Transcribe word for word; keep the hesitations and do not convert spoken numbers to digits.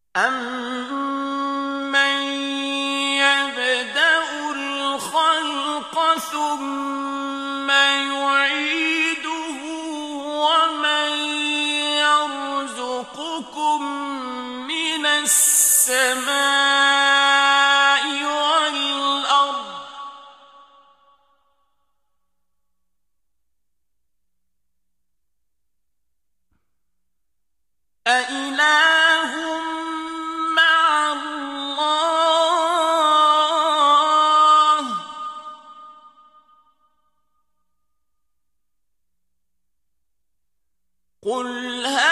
أَمَّن يَبْدَأُ الْخَلْقَ ثُمَّ يُعِيدُهُ وَمَن يَرْزُقُكُم مِّنَ السَّمَاءِ وَالْأَرْضِ أَإِلَٰهٌ مَّعَ اللَّهِ ۚ قُلْ هَٰذِهِ